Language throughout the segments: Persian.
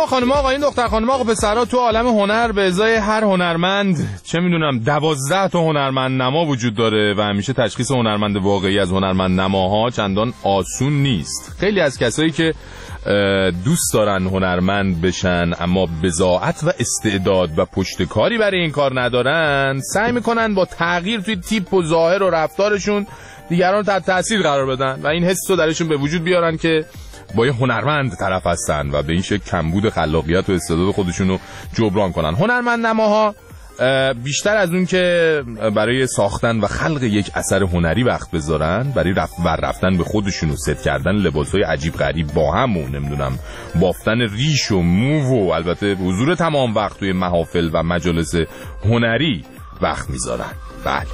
اما خانم آقایون، دختر خانم آقا پسرا، تو عالم هنر به ازای هر هنرمند چه میدونم 12 تا هنرمند نما وجود داره و همیشه تشخیص هنرمند واقعی از هنرمند نماها چندان آسون نیست. خیلی از کسایی که دوست دارن هنرمند بشن اما بضاعت و استعداد و پشتکاری برای این کار ندارن، سعی میکنن با تغییر توی تیپ و ظاهر و رفتارشون دیگران تحت تاثیر قرار بدن و این حس رو درشون به وجود بیارن که با یه هنرمند طرف هستن و به این شکل کمبود خلاقیت و استعداد خودشون رو جبران کنن. هنرمند نماها بیشتر از اون که برای ساختن و خلق یک اثر هنری وقت بذارن، برای رفتن به خودشون و ست کردن لباسای عجیب غریب با هم و نمیدونم بافتن ریش و مو و البته حضور تمام وقت توی محافل و مجالس هنری وقت میذارن. بله.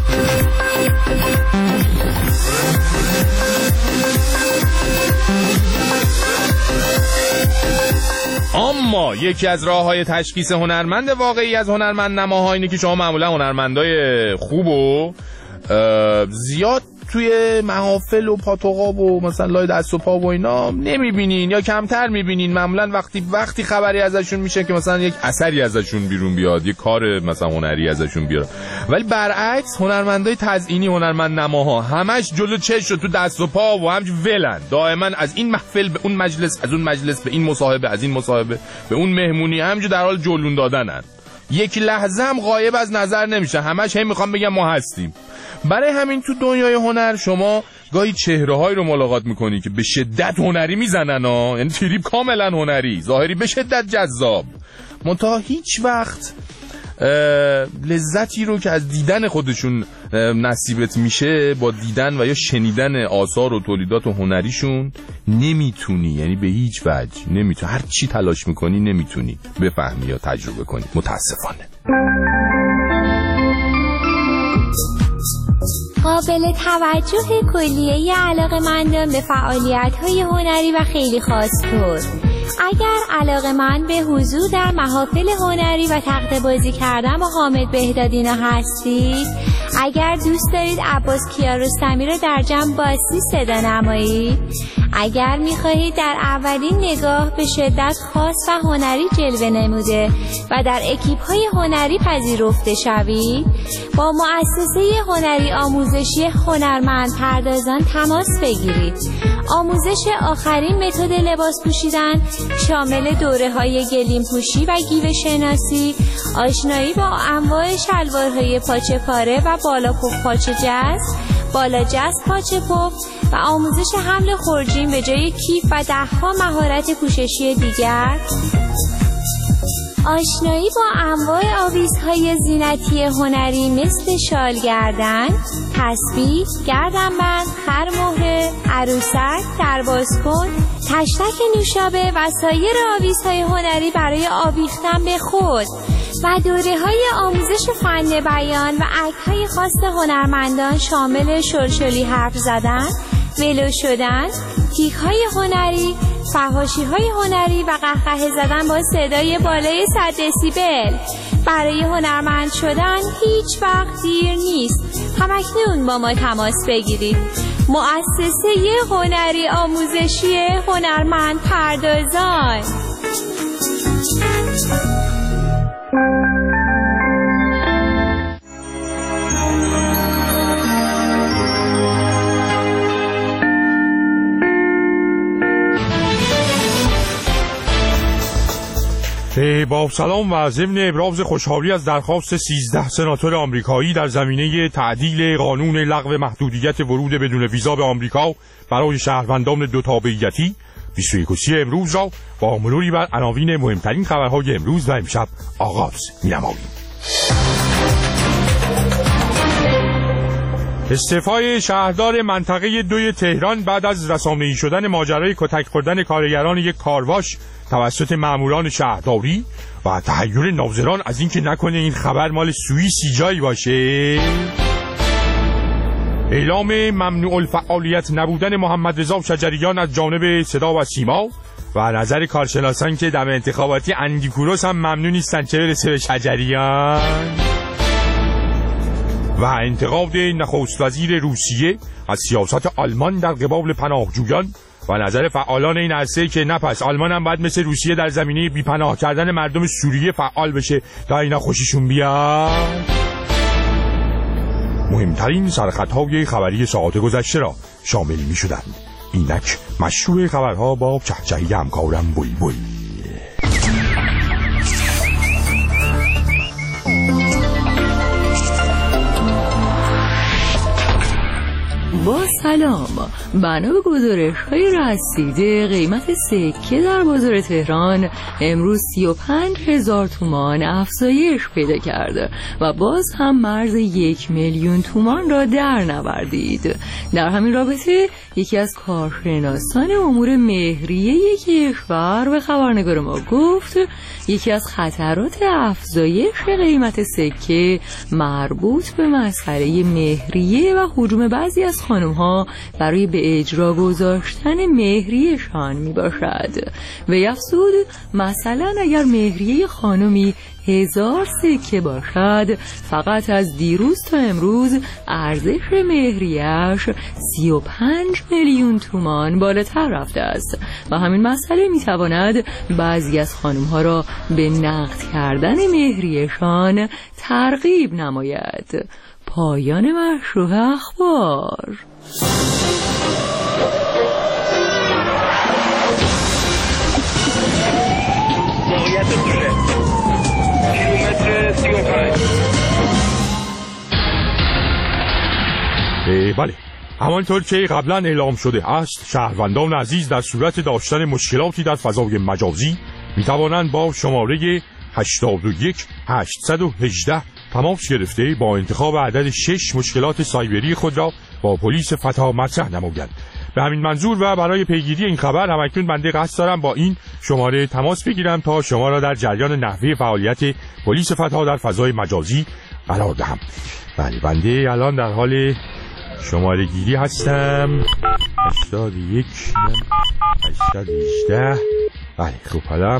اما یکی از راه‌های تشخیص هنرمند واقعی از هنرمند نماها اینه که شما معمولا هنرمندای خوب و زیاد توی محافل و پاتوقاب و مثلا لای دست و پا و اینا نمیبینین یا کمتر میبینین. معمولا وقتی خبری ازشون میشه که مثلا یک اثری ازشون بیرون بیاد، یک کار مثلا هنری ازشون بیاد. ولی برعکس هنرمندای تزئینی، هنرمند نماها همش جلو چشم تو دست و پا و همش ولن، دائما از این محفل به اون مجلس، از اون مجلس به این مصاحبه، از این مصاحبه به اون مهمونی، همینجور در حال جلون دادنن. یک لحظه هم غایب از نظر نمیشه، همش هم میخوام بگم ما هستیم. برای همین تو دنیای هنر شما گاهی چهره‌هایی رو ملاقات میکنی که به شدت هنری میزنن ها، یعنی تریپ کاملا هنری، ظاهری به شدت جذاب، منتها هیچ وقت لذتی رو که از دیدن خودشون نصیبت میشه با دیدن و یا شنیدن آثار و تولیدات هنریشون نمیتونی، یعنی به هیچ وجه نمیتونی، هر چی تلاش میکنی نمیتونی بفهمی یا تجربه کنی، متاسفانه. قابل توجه کلیه علاقه‌مندان به فعالیت‌های هنری و خیلی خاص‌طور. اگر علاقه‌مند به حضور در محافل هنری و تقطه بازی کردن با حامد بهدادینا هستید، اگر دوست دارید عباس کیارستمی رو در جمع باسی صدا نمایید، اگر می‌خواهید در اولین نگاه به شدت خاص و هنری جلوه نموده و در اکیپ‌های هنری پذیرفته شوید، با مؤسسه هنری آموزشی هنرمند پردازان تماس بگیرید. آموزش آخرین متد لباس پوشیدن شامل دوره‌های گلیم پوشی و گیو شناسی، آشنایی با انواع شلوارهای پاچه پاره و بالا پف پاچه جست، بالا جست پاچه پف و آموزش حمل خورجین به جای کیف و ده‌ها مهارت پوششی دیگر، آشنایی با انواع آویزهای زینتی هنری مثل شال گردن، تسبیح، گردنبند، خرمهره، عروسک، دربازکن، تشتک نوشابه و سایر آویزهای هنری برای آویختن به خود و دوره‌های آموزش فن بیان و عکس‌های خاص هنرمندان شامل شلشلی حرف زدن، ولو شدن، تیک‌های هنری، فحاشی‌های هنری و قهقه زدن با صدای بالای 100 دسیبل. برای هنرمند شدن هیچ وقت دیر نیست. همکنون با ما تماس بگیرید. مؤسسه هنری آموزشی هنرمند پردازان. با سلام و ضمن ابراز خوشحالی از درخواست 13 سناتور آمریکایی در زمینه تعدیل قانون لغو محدودیت ورود بدون ویزا به آمریکا برای شهروندان دو تابعیتی 21 امروز را با مروری بر عناوین مهمترین خبرهای امروز و امشب آغاز می‌نماییم. استعفای شهردار منطقه 2 تهران بعد از رسانه‌ای شدن ماجرای کتک خوردن کارگران یک کارواش توسط ماموران شهرداری و تحیر ناظران از اینکه نکنه این خبر مال سوئیسی جایی باشه، اعلام ممنوع الفعالیت نبودن محمد رضا شجریان از جانب صدا و سیما و نظر کارشناسان که دم انتخاباتی اندیکوروس هم ممنوع نیستن چه برسه به شجریان، و انتقاد نخست وزیر روسیه از سیاست آلمان در قبال پناهجویان و نظر فعالان این عرصه که نه پس آلمان هم باید مثل روسیه در زمینه بیپناه کردن مردم سوریه فعال بشه تا اینا خوششون بیاد. مهمترین سرخطهای خبری ساعات گذشته را شامل می شدند. اینک مشروع خبرها با چهچهی همکارم بلبل. با سلام، بنا به گزارش‌های رسیده قیمت سکه در بازار تهران امروز 35,000 تومان افزایش پیدا کرده و باز هم مرز 1,000,000 تومان را در نوردید. در همین رابطه یکی از کارشناسان امور مهریه کشور به خبرنگار ما گفت یکی از خطرات افزایش قیمت سکه مربوط به مسئله مهریه و هجوم بعضی از خانم‌ها برای به اجرا گذاشتن مهریه‌شان میباشد. و افزود مثلا اگر مهریه خانمی 1000 سکه باشد، فقط از دیروز تا امروز ارزش مهریه‌اش 35,000,000 تومان بالاتر رفته است و همین مسئله میتواند بعضی از خانم‌ها را به نقد کردن مهریه‌شان ترغیب نماید. پایان مشروع اخبار. موقعیت دوشه کیلومتر 35. بله، همانطور که قبلا اعلام شده است، شهروندان عزیز در صورت داشتن مشکلاتی در فضای مجازی میتوانند با شماره 81818 تماس گرفته با انتخاب عدد 6 مشکلات سایبری خود را با پلیس فتا مطرح نمایند. به همین منظور و برای پیگیری این خبر همکنون بنده قصد دارم با این شماره تماس بگیرم تا شما را در جریان نحوه فعالیت پلیس فتا در فضای مجازی قرار دهم. بله، بنده الان در حال شماره گیری هستم. 818. بله، خب حالا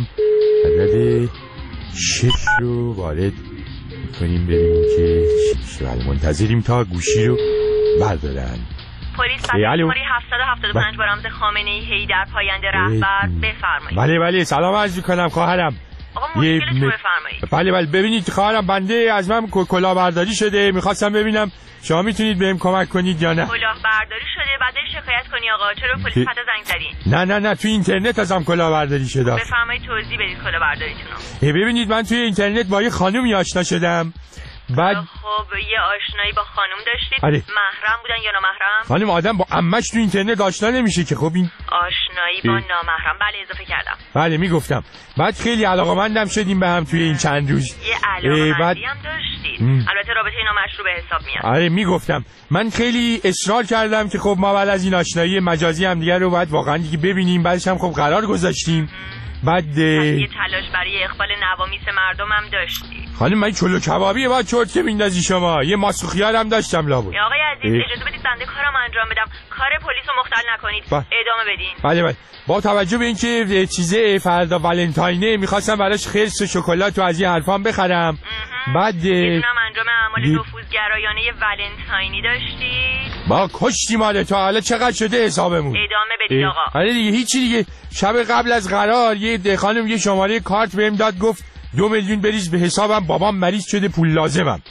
عدد 6 رو وارد کنیم ببینیم که بله، منتظریم تا گوشی رو بردارن. پلیس شماره 775 با رمز خامنه‌ای حیدر پاینده رهبر بفرمایید. بله سلام عرض می‌کنم خواهرم. آقا مشکلش رو بفرمایید. بله ببینید خواهرم، بنده از من کلاهبرداری شده، می‌خواستم ببینم شما میتونید بهم کمک کنید یا نه. کلاهبرداری شده بعد شکایت کنی آقا، چرا پلیس فتا زنگ زدین؟ نه تو اینترنت ازم کلاهبرداری شده. بفرمایید توضیح بدید کلاهبرداریتون رو. ببینید من توی اینترنت با یه خانومی آشنا شدم. بعد خب یه آشنایی با خانم داشتید؟ آره. محرم بودن یا نامحرم؟ خانم آدم با عمش تو اینترنت آشنا نمیشه که. خب این آشنایی با نامحرم، بله اضافه کردم. بله میگفتم. بعد خیلی علاقه‌مندم شدیم به هم توی این چند روز. یه علاقه‌مندی هم داشتید. البته رابطه نامشروع به حساب میاد. آره میگفتم. من خیلی اصرار کردم که خب ما بعد از این آشنایی مجازی هم دیگه رو باید واقعا دیگه ببینیم. بعدش هم خب قرار گذاشتیم. بعد یه تلاش برای اخبار نوامیس مردم هم داشتی. خانم من چلو کبابی با چرت که میندازی شما. یه ماسخ خیار هم داشتم لابد. آقای عزیز اجازه بدید بنده کارم انجام بدم. کار پلیس رو مختل نکنید. ادامه بدین. بله با توجه به اینکه چیزه فردا ولنتاینه میخواستم براش خرس و شکلات و از این حرفام بخرم. بعد میدونم انجام اعمال نفوذگرایانه ولنتاینی داشتید. با کشتی ماله تا حالا چقدر شده حسابمون. ادامه بدید آقا. آره دیگه هیچی دیگه. شب قبل از قرار یه خانم یه شماره کارت بهم داد، گفت 2 میلیون بریز به حسابم، بابام مریض شده پول لازمم.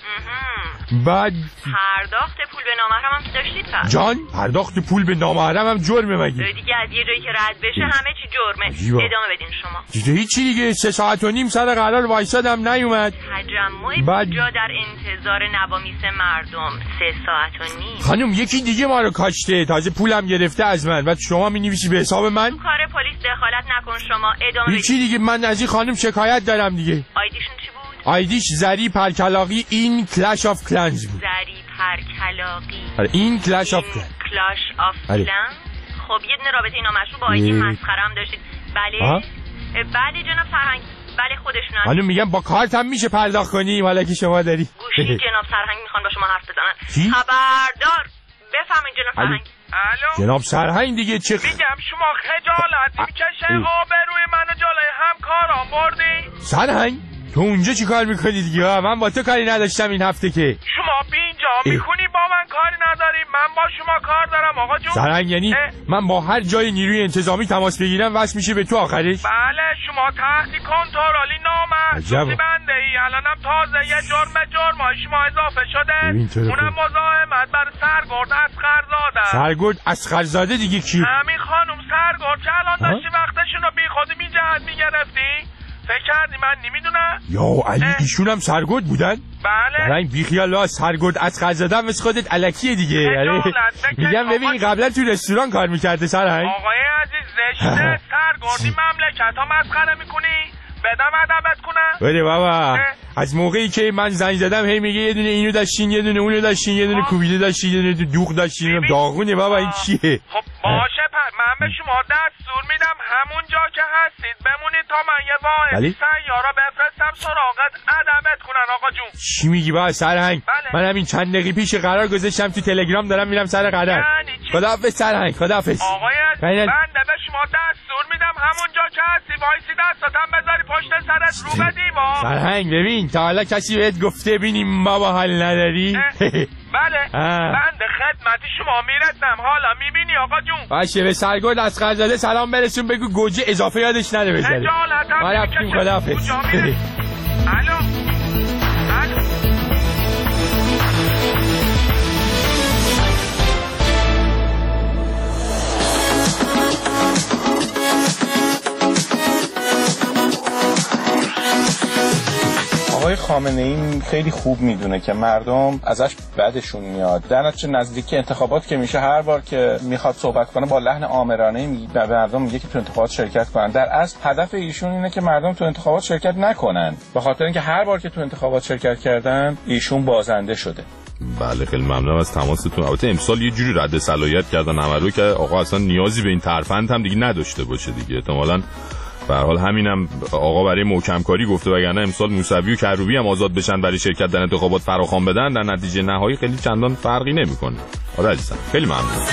بعد پرداخت پول به نامحرم هم که داشتید پس؟ جان پرداخت پول به نامحرم هم جرمه مگه؟ دیگه از یه جایی که رد بشه همه چی جرمه. ادامه بدین شما. دیگه هیچی دیگه 3 ساعت و نیم سر قرار وایسادم نیومد. تجمع جا در انتظار نوامیس مردم 3 ساعت و نیم. خانم یکی دیگه ما رو کاشته، تازه پولم گرفته از من. بعد شما می‌نویسی به حساب من؟ کار پلیس دخالت نکن شما. ادامه بدین. هیچی دیگه من از این خانم شکایت دارم دیگه. آیدیشون چی بود؟ آیدیش زری پرکلاقی این کلش آف کلنز بود. زری پرکلاقی. آره این کلش آف کلنز. کلاش آف کلنز. خب یه دونه رابطه نامشروع با آیدی مسخره هم داشتید. بله. بله جناب سرهنگ. بله خودشونن. حالا میگم با کارت هم میشه پرداخت کنی حالا که شما داری. گوشی جناب سرهنگ میخوان با شما حرف بزنن. چی؟ خبردار. بفهمین جناب سرهنگ. الو جناب سرهنگ دیگه چه میگم شما خجالت میکشه آبروی منو جلوی همکارام بردی؟ سرهنگ تو اونجا چی کار میکنی دیگه؟ من با تو کاری نداشتم این هفته که. شما بینجا میخونی با من کاری نداریم، من با شما کار دارم آقا جون. سرهنگ یعنی من با هر جای نیروی انتظامی تماس بگیرم وصل میشه به تو آخرش؟ بله شما تحت کنترلی نامحسوسی بنده ای. الانم تازه یه جرمای شما اضافه شده، اونم مزاحمت برای سرگرد اصغرزاده. سرگرد اصغرزاده دیگه کی؟ همین خانم سرگرد که الان داشتی وقتشون رو بی خودی بی جهت میگرفتی. فکر کردی من نمیدونم؟ یا علی ایشون هم سرگرد بودن؟ بله. این بیخیال سرگرد اصغرزاده مثل خودت الکیه دیگه. میگم ببین قبلا تو رستوران کار میکرده سرهنگ. آقای عزیز زشته سرگردی مملکت ها مسخره میکنی؟ بدم ادبت کنم؟ بله بابا از موقعی که من زنگ زدم هی میگه یه دونه اینو داشتین یه دونه اونو داشتین یه دونه کوبیده داشتین یه دونه دوغ داشتین. داغونه بابا این چیه؟ خب باشه من به شما دستور میدم همون جا که هستید بمونید تا من یه واحد سیارا بفرستم سراغت ادبت کنن آقا جون. چی میگی بابا سرهنگ؟ من همین چند دقیقه پیش قرار گذاشتم تو تلگرام دارم میرم سر قدر. خداحافظ سرهنگ خداحافظ. آقای بنده به شما دستور میدم همون جا که هستی وایسی دستاتم بذاری پشت سرت رو به دیوار. سرهنگ ببین تا حالا کسی بهت گفته بینیم بابا حال نداری؟ بله بنده خدمتی شما میرسم حالا میبینی آقا جون. باشه به سرگرد اصغرزاده سلام برسون بگو گوجه اضافه یادش نده بزنه. ما رفتیم خداحافظ. الو آقای خامنه‌ای خیلی خوب میدونه که مردم ازش بدشون میاد. در نتیجه نزدیکی انتخابات که میشه هر بار که میخواد صحبت کنه با لحن آمرانه به مردم میگه که تو انتخابات شرکت کنن. در اصل هدف ایشون اینه که مردم تو انتخابات شرکت نکنن، به خاطر اینکه هر بار که تو انتخابات شرکت کردن ایشون بازنده شده. بله خیلی ممنونم از تماستون. البته امسال یه جوری رد صلاحیت کردن همه رو که آقا اصلا نیازی به این ترفند هم دیگه نداشته باشه دیگه. احتمالاً به هر حال همینم آقا برای محکم کاری گفته، وگرنه امسال موسوی و کروبی هم آزاد بشن برای شرکت در انتخابات فراخوان بدن در نتیجه نهایی خیلی چندان فرقی نمیکنه. آره عزیزم خیلی ممنون.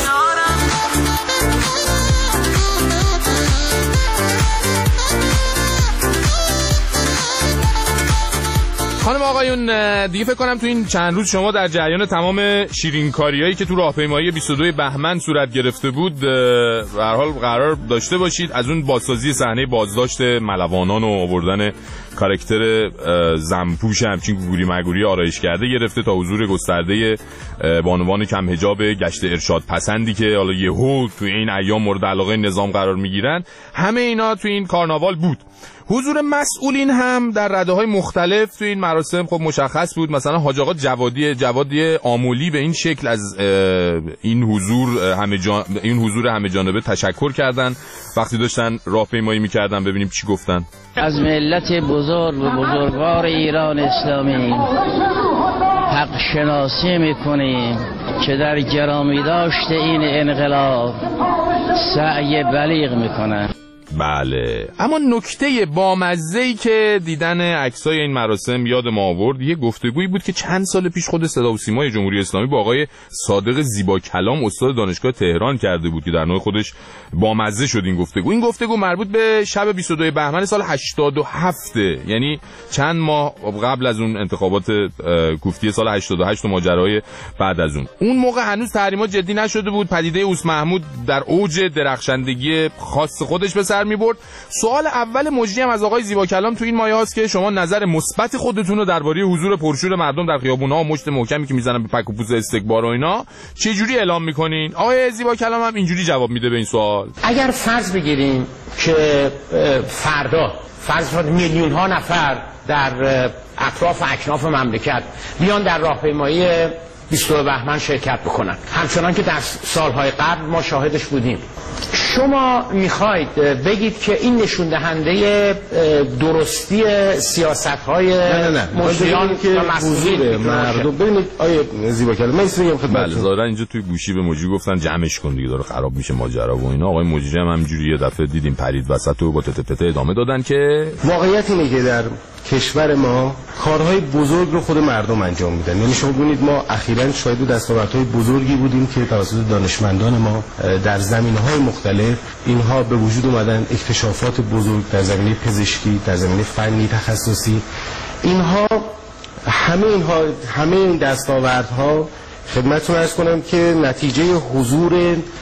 خانم آقایون دیگه فکر کنم تو این چند روز شما در جریان تمام شیرینکاریایی که تو راهپیمایی 22 بهمن صورت گرفته بود به هر حال قرار داشته باشید. از اون بازسازی صحنه بازداشت ملوانان و آوردن کاراکتر زنپوش همچین گوگولی مگولی آرایش کرده گرفته تا حضور گسترده بانوان کم حجاب گشت ارشاد پسندی که حالا یهو تو این ایام مورد علاقه نظام قرار میگیرن، همه اینا تو این کارناوال بود. حضور مسئولین هم در رده‌های مختلف تو این مراسم خب مشخص بود. مثلا حاج آقا جوادی آمولی به این شکل از این حضور همه جانبه تشکر کردن وقتی داشتن راهپیمایی می‌کردن. ببینیم چی گفتن. از ملت بزرگ و بزرگوار ایران اسلامی حق شناسی می‌کنیم که در گرامی داشت این انقلاب سعی بلیغ می‌کنند. بله، اما نکته بامزه‌ای که دیدن عکسای این مراسم یاد ما آورد یه گفتگویی بود که چند سال پیش خود صدا و سیمای جمهوری اسلامی با آقای صادق زیبا کلام استاد دانشگاه تهران کرده بود که در نوع خودش بامزه شد این گفتگو مربوط به شب 22 بهمن سال 87، یعنی چند ماه قبل از اون انتخابات کوفتی سال 88 و ماجراهای بعد از اون موقع هنوز تحریمات جدی نشده بود. پدیده اوس محمود در اوج درخشندگی خاص خودش به سر می‌برد. سوال اول مجری هم از آقای زیبا کلام تو این مایه هاست که شما نظر مثبت خودتون رو درباره حضور پرشور مردم در خیابون‌ها و مشت محکمی که میزنن به پک و پوز استکبار و اینا چه جوری اعلام می‌کنین؟ آقای زیبا کلام هم اینجوری جواب میده به این سوال. اگر فرض بگیریم که فرض میلیون‌ها نفر در اطراف اکناف مملکت بیان در راهپیمایی 22 بهمن شرکت بکنن، همچنان که در سالهای قبل ما شاهدش بودیم، شما میخواید بگید که این نشون دهنده درستی سیاست‌های مجریان و مسئولین مردم؟ ببینید آیه زیبا کلام، من میگم خدمتتون، بله ظاهرا اینجا توی گوشی به مجری گفتن جمعش کن دیگه داره خراب میشه ماجرا و اینا. آقای مجری هم همینجوری یه دفعه دیدیم پرید وسط و با تته ادامه دادن که واقعیت اینه که در کشور ما کارهای بزرگ رو خود مردم انجام میدن. یعنی شما ببینید ما اخیراً شاهد دستاوردهای بزرگی بودیم که توسط دانشمندان ما در زمینه‌های مختلف اینها به وجود اومدن، اکتشافات بزرگ در زمینه پزشکی، در زمینه فنی تخصصی. همه این دستاوردها خدمتتون عرض کنم که نتیجه حضور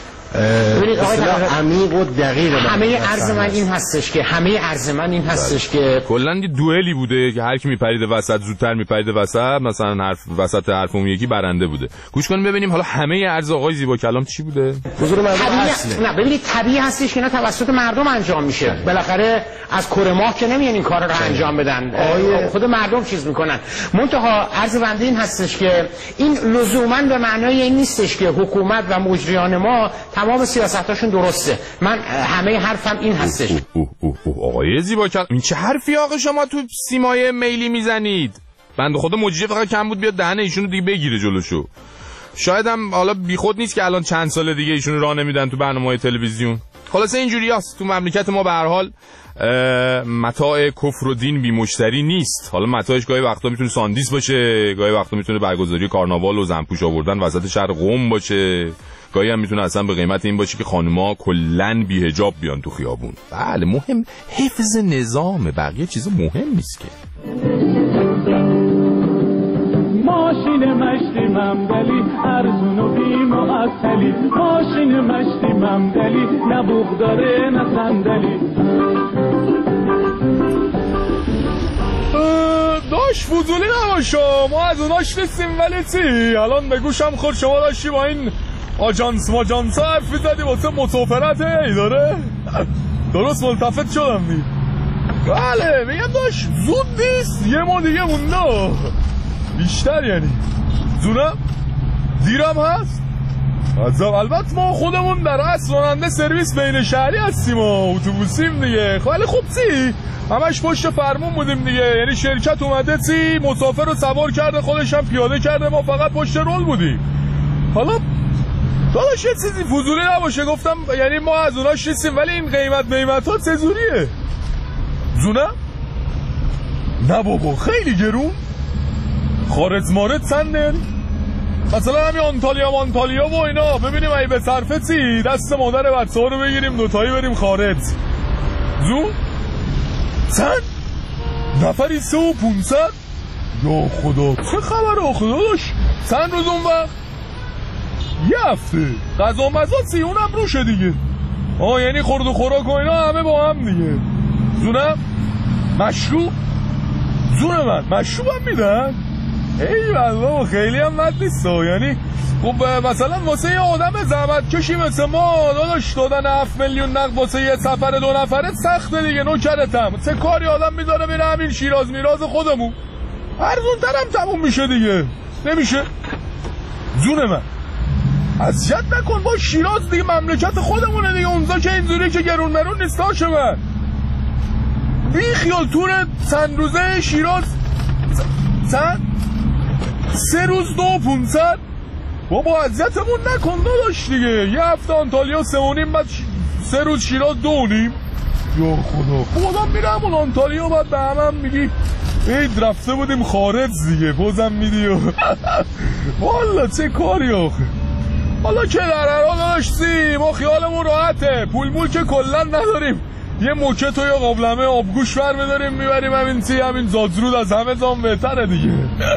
عمیق و دقیق همه عرض من این هستش که کلا یه دوئلی بوده که هر کی میپرید وسط زودتر میپرید وسط، مثلا وسط حرف اون یکی برنده بوده. گوش کنیم ببینیم حالا همه عرض آقای زیبا کلام چی بوده. حضور مردم اصله. نه ببینید طبیعی هستش که اینا توسط مردم انجام میشه. بالاخره از کره ماه که نمیان این کارا رو انجام بدن، خود مردم چیز میکنن. منتها عرض بنده این هستش که این لزوما به معنای این نیستش که حکومت و مجریان ما تمام سیاستاشون درسته. من همه حرفم این هستش. آقای زیبا کلام این چه حرفی آقا شما تو سیمای میلی میزنید؟ بنده خدا مجری فقط کم بود بیاد دهنه ایشونو دیگه بگیره جلوشو. شاید هم حالا بیخود نیست که الان چند سال دیگه ایشونو راه نمیدن تو برنامه‌های تلویزیون. خلاصه اینجوریاست تو مملکت ما. به هر حال متاع کفر و دین بی مشتری نیست. حالا متاعش گاهی وقتا میتونه ساندیس باشه، گاهی وقتا میتونه برگزاری کارناوال و زنپوش آوردن وسط شهر قم باشه، گاهی هم میتونه اصلا به قیمت این باشه که خانوما کلن بی حجاب بیان تو خیابون. بله مهم حفظ نظامه، بقیه چیزا مهم نیست که. ماشین مشتی ممدلی ارزون و بی معطلی، ماشین مشتی ممدلی نه بوق داره نه صندلی. داش فضولی نباشا، ما از اوناش نیستیم. ولی چی الان به گوشم خورد شما داشتی با این آجانس ماجانسا حرف میزدی واسه مسافرت داره. درست ملتفت شدم می. بله میگم داش زود نیست، یه ما دیگه مونده بیشتر، یعنی زونم دیرم هست. البته ما خودمون در اصل راننده سرویس بین شهری هستیم و اتوبوسیم دیگه. خیلی خوب چی همش پشت فرمون بودیم دیگه، یعنی شرکت اومده چی مسافر رو سوار کرده خودش هم پیاده کرده، ما فقط پشت رول بودیم. حالا داداش یه چیزی فضولی نباشه گفتم، یعنی ما از اوناش نیستیم ولی این قیمت ها چجوریه؟ زونم؟ نه بابا خیلی گرون. خارج مارد چنده؟ مثلا همین آنتالیا و اینا ببینیم ای به صرفه چی دست مادر بچه ها رو بگیریم دوتایی بریم خارج. زون؟ چند؟ نفری 3500؟ یا خدا چه خبره خدا داشت؟ چند روز اون وقت؟ یه هفته غذا مزا چی اونم روشه دیگه. یعنی خورد و خوراک و اینا همه با هم دیگه. زونم؟ مشروب؟ زون من مشروب هم میدن؟ ای والله خیلی هم مد نیست. یعنی خب مثلا واسه یه آدم زحمت کشی مثل ما داداش دادن 7 میلیون نقد واسه یه سفر 2 نفره سخته دیگه. نوکرتم چه کاری آدم میذاره میره همین شیراز میراز خودمون ارزون ترم تموم میشه دیگه. نمیشه جون من اذیت نکن با شیراز دیگه مملکت خودمونه دیگه. اونجا که اینجوری که گرون مرون نیست هاشه من بی خیال تور چند روزه شیراز چند 3 روز 2500 بابا اذیتمون نکن داداش دیگه. یه هفته آنتالیا 3.5 بعد 3 روز شیراز 2.5. یا خدا میرم اون آنتالیا بعد به همم میگی عید رفته بودیم خارج دیگه بازم میدی والا چه کاری آخه. حالا که در هر حال داشتی ما خیالمون راحته، پول که کلا نداریم. یه موکت و یه قابلمه آبگوش ور بداریم میبریم همین زادرود از همه زام بهتره دیگه.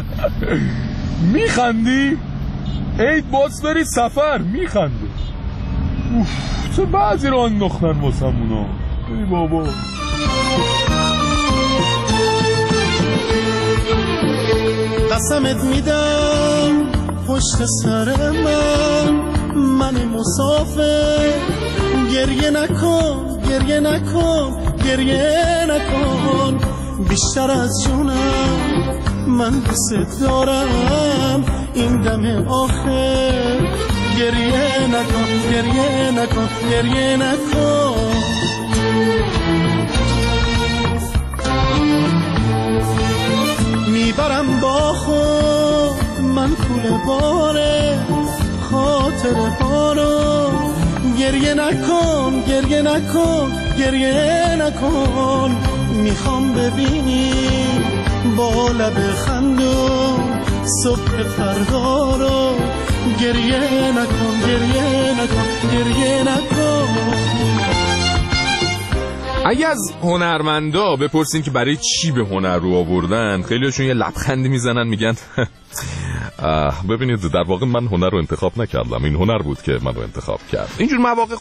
میخندی؟ عید باز بری سفر میخنده. چه بعضی رو انداختن واسمونا. ای بابا قسمت میدم پشت سر من مسافر گریه نکن بیشتر از جونم من دوست دارم این دم آخر گریه نکن میبرم با خود من پول باره خاطره ها رو گریه نکن میخوام ببینی با لب خندون صبح فردا رو گریه نکن. اگه از هنرمندا بپرسین که برای چی به هنر رو آوردن خیلیشون یه لبخندی میزنن میگن ببینید در واقع من هنر رو انتخاب نکردم، این هنر بود که من رو انتخاب کرد. اینجور مواقع